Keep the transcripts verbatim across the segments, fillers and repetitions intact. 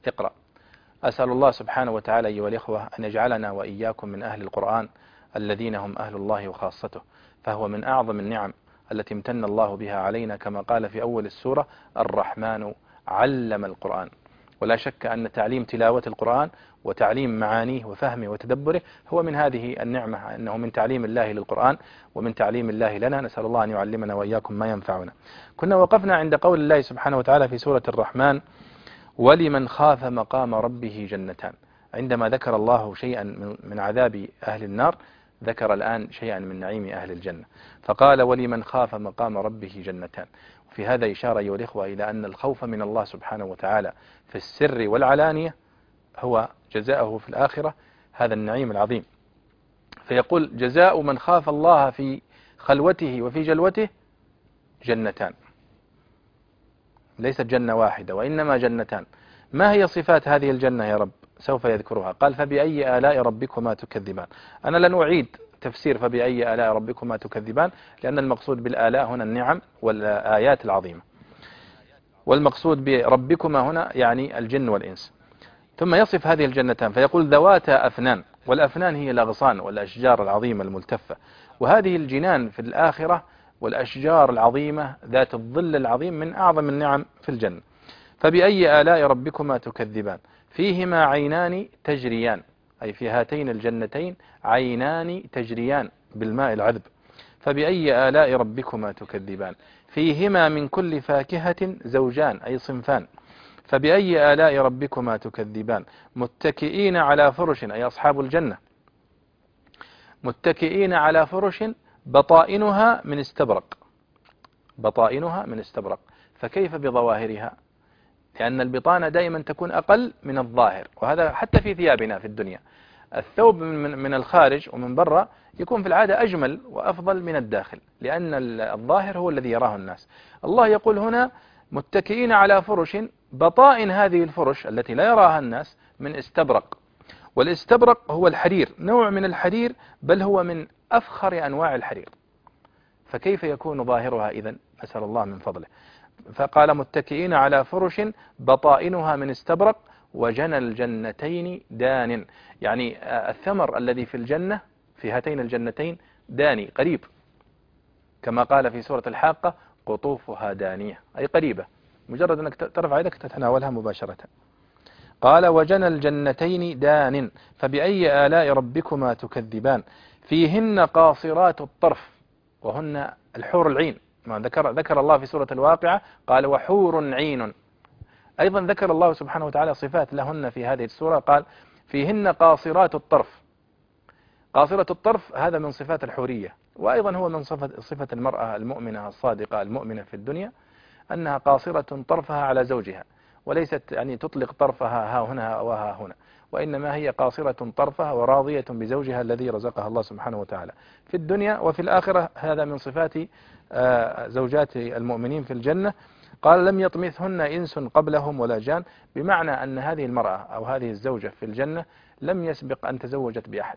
اقرأ. أسأل الله سبحانه وتعالى أيها الإخوة أن يجعلنا وإياكم من أهل القرآن الذين هم أهل الله وخاصته، فهو من أعظم النعم التي امتن الله بها علينا، كما قال في أول السورة: الرحمن علم القرآن. ولا شك أن تعليم تلاوة القرآن وتعليم معانيه وفهمه وتدبره هو من هذه النعمة، أنه من تعليم الله للقرآن ومن تعليم الله لنا. نسأل الله أن يعلمنا وإياكم ما ينفعنا. كنا وقفنا عند قول الله سبحانه وتعالى في سورة الرحمن: ولمن خاف مقام ربه جنتان. عندما ذكر الله شيئا من عذاب أهل النار، ذكر الآن شيئا من نعيم أهل الجنة، فقال: ولمن خاف مقام ربه جنتان. في هذا إشارة أيها الإخوة إلى أن الخوف من الله سبحانه وتعالى في السر والعلانية هو جزاؤه في الآخرة هذا النعيم العظيم. فيقول: جزاء من خاف الله في خلوته وفي جلوته جنتان، ليست جنة واحدة وإنما جنتان. ما هي صفات هذه الجنة يا رب؟ سوف يذكرها. قال: فبأي آلاء ربكما تكذبان. أنا لن أعيد تفسير فبأي آلاء ربكما تكذبان، لأن المقصود بالآلاء هنا النعم والآيات العظيمة، والمقصود بربكما هنا يعني الجن والإنس. ثم يصف هذه الجنتان فيقول: ذواتا أفنان. والأفنان هي الأغصان والأشجار العظيمة الملتفة، وهذه الجنان في الآخرة والأشجار العظيمة ذات الظل العظيم من أعظم النعم في الجنة. فبأي آلاء ربكما تكذبان فيهما عينان تجريان، أي في هاتين الجنتين عينان تجريان بالماء العذب. فبأي آلاء ربكما تكذبان فيهما من كل فاكهة زوجان، أي صنفان. فبأي آلاء ربكما تكذبان متكئين على فرش، أي أصحاب الجنة، متكئين على فرش بطائنها من استبرق. بطائنها من استبرق، فكيف بظواهرها؟ لأن البطانة دائما تكون أقل من الظاهر، وهذا حتى في ثيابنا في الدنيا. الثوب من من الخارج ومن برا يكون في العادة أجمل وأفضل من الداخل، لأن الظاهر هو الذي يراه الناس. الله يقول هنا: متكئين على فرش، بطائن هذه الفرش التي لا يراها الناس من استبرق. والاستبرق هو الحرير، نوع من الحرير، بل هو من أفخر أنواع الحرير. فكيف يكون ظاهرها إذن؟ أسأل الله من فضله. فقال: متكئين على فرش بطائنها من استبرق وجنى الجنتين دان، يعني الثمر الذي في الجنة في هاتين الجنتين داني، قريب، كما قال في سورة الحاقة: قطوفها دانية، أي قريبة، مجرد أنك ترفع يدك تتناولها مباشرة. قال: وجنى الجنتين دان فبأي آلاء ربكما تكذبان فيهن قاصرات الطرف، وهن الحور العين. ما ذكر ذكر الله في سورة الواقعة قال: وحور عين. أيضا ذكر الله سبحانه وتعالى صفات لهن في هذه السورة، قال: فيهن قاصرات الطرف. قاصرة الطرف هذا من صفات الحورية، وأيضا هو من صفة, صفة المرأة المؤمنة الصادقة المؤمنة في الدنيا، أنها قاصرة طرفها على زوجها، وليست يعني تطلق طرفها ها هنا وها هنا، وإنما هي قاصرة طرفها وراضية بزوجها الذي رزقها الله سبحانه وتعالى في الدنيا وفي الآخرة. هذا من صفات زوجات المؤمنين في الجنة. قال: لم يطمثهن إنس قبلهم ولا جان، بمعنى أن هذه المرأة أو هذه الزوجة في الجنة لم يسبق أن تزوجت بأحد،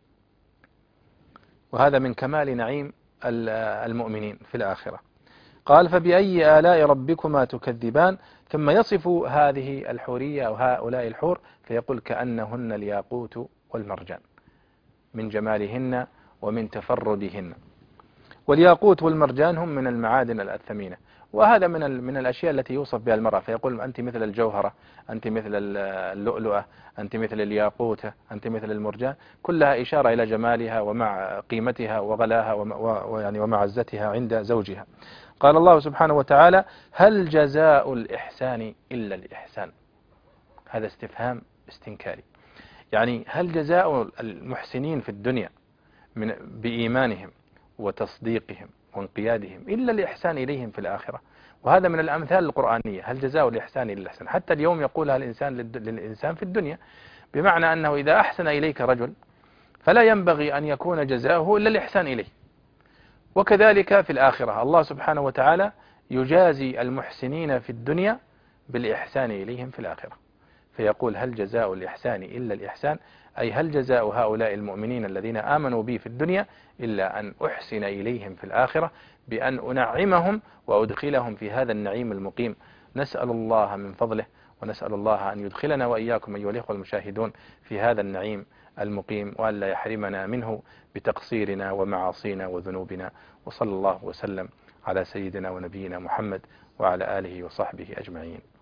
وهذا من كمال نعيم المؤمنين في الآخرة. قال: فبأي آلاء ربكما تكذبان. ثم يصف هذه الحورية أو هؤلاء الحور فيقول: كأنهن الياقوت والمرجان، من جمالهن ومن تفردهن. والياقوت والمرجان هم من المعادن الثمينة، وهذا من من الأشياء التي يوصف بها المرأة، فيقول: أنت مثل الجوهرة، أنت مثل اللؤلؤة، أنت مثل الياقوتة، أنت مثل المرجان، كلها إشارة إلى جمالها ومع قيمتها وغلاها ويعني ومعزتها عند زوجها. قال الله سبحانه وتعالى: هل جزاء الإحسان إلا الإحسان؟ هذا استفهام استنكاري، يعني هل جزاء المحسنين في الدنيا من بإيمانهم وتصديقهم وانقيادهم إلا الإحسان إليهم في الآخرة؟ وهذا من الأمثال القرآنية: هل جزاء الإحسان إلا الإحسان؟ حتى اليوم يقولها الإنسان للإنسان في الدنيا، بمعنى أنه إذا أحسن إليك رجل فلا ينبغي أن يكون جزاؤه إلا الإحسان إليه. وكذلك في الآخرة الله سبحانه وتعالى يجازي المحسنين في الدنيا بالإحسان إليهم في الآخرة، فيقول: هل جزاء الإحسان إلا الإحسان؟ أي هل جزاء هؤلاء المؤمنين الذين آمنوا بي في الدنيا إلا أن أحسن إليهم في الآخرة بأن أنعمهم وأدخلهم في هذا النعيم المقيم. نسأل الله من فضله ونسأل الله أن يدخلنا وإياكم أيها الإخوة المشاهدون في هذا النعيم المقيم، وأن لا يحرمنا منه بتقصيرنا ومعاصينا وذنوبنا. وصلى الله وسلم على سيدنا ونبينا محمد وعلى آله وصحبه أجمعين.